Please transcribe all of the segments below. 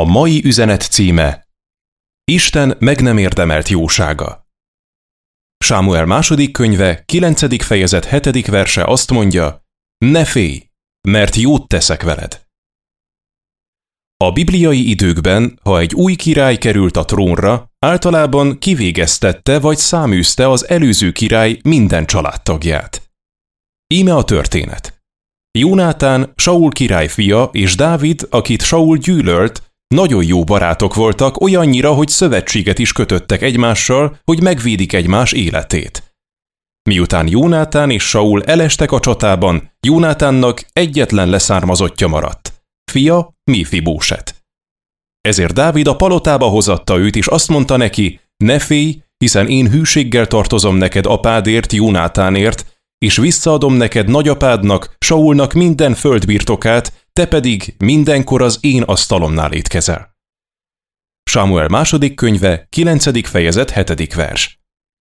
A mai üzenet címe: Isten meg nem érdemelt jósága. Sámuel második könyve, 9. fejezet 7. verse azt mondja: ne félj, mert jót teszek veled. A bibliai időkben, ha egy új király került a trónra, általában kivégeztette vagy száműzte az előző király minden családtagját. Íme a történet. Jónátán, Saul király fia, és Dávid, akit Saul gyűlölt, nagyon jó barátok voltak, olyannyira, hogy szövetséget is kötöttek egymással, hogy megvédik egymás életét. Miután Jónátán és Saul elestek a csatában, Jónátánnak egyetlen leszármazottja maradt, fia Méfibóset. Ezért Dávid a palotába hozatta őt, és azt mondta neki: ne félj, hiszen én hűséggel tartozom neked apádért, Jónátánért, és visszaadom neked nagyapádnak, Saulnak minden földbirtokát, te pedig mindenkor az én asztalomnál étkezel. Sámuel második könyve, 9. fejezet 7. vers.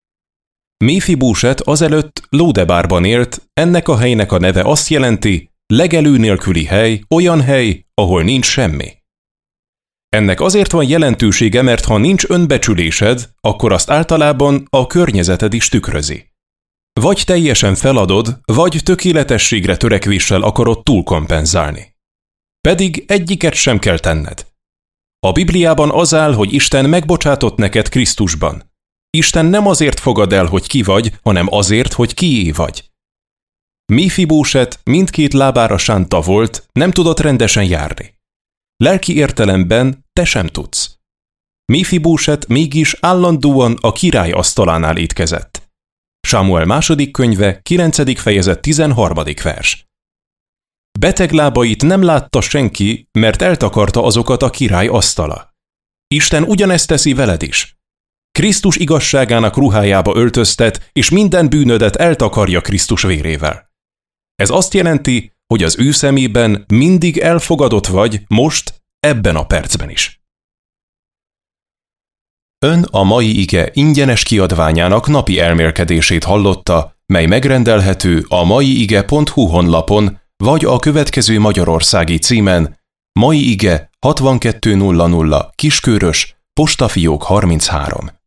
Méfibóset azelőtt Lódebárban élt, ennek a helynek a neve azt jelenti: legelő nélküli hely, olyan hely, ahol nincs semmi. Ennek azért van jelentősége, mert ha nincs önbecsülésed, akkor azt általában a környezeted is tükrözi. Vagy teljesen feladod, vagy tökéletességre törekvéssel akarod túlkompenzálni. Pedig egyiket sem kell tenned. A Bibliában az áll, hogy Isten megbocsátott neked Krisztusban. Isten nem azért fogad el, hogy ki vagy, hanem azért, hogy kié vagy. Méfibóset mindkét lábára sánta volt, nem tudott rendesen járni. Lelki értelemben te sem tudsz. Méfibóset mégis állandóan a király asztalánál étkezett. Sámuel második könyve, 9. fejezet 13. vers. Beteg lábait nem látta senki, mert eltakarta azokat a király asztala. Isten ugyanezt teszi veled is. Krisztus igazságának ruhájába öltöztet, és minden bűnödet eltakarja Krisztus vérével. Ez azt jelenti, hogy az ő szemében mindig elfogadott vagy, most, ebben a percben is. Ön a mai ige ingyenes kiadványának napi elmélkedését hallotta, mely megrendelhető a maiige.hu honlapon, vagy a következő magyarországi címen: Mai ige 6200 Kiskörös, postafiók 33.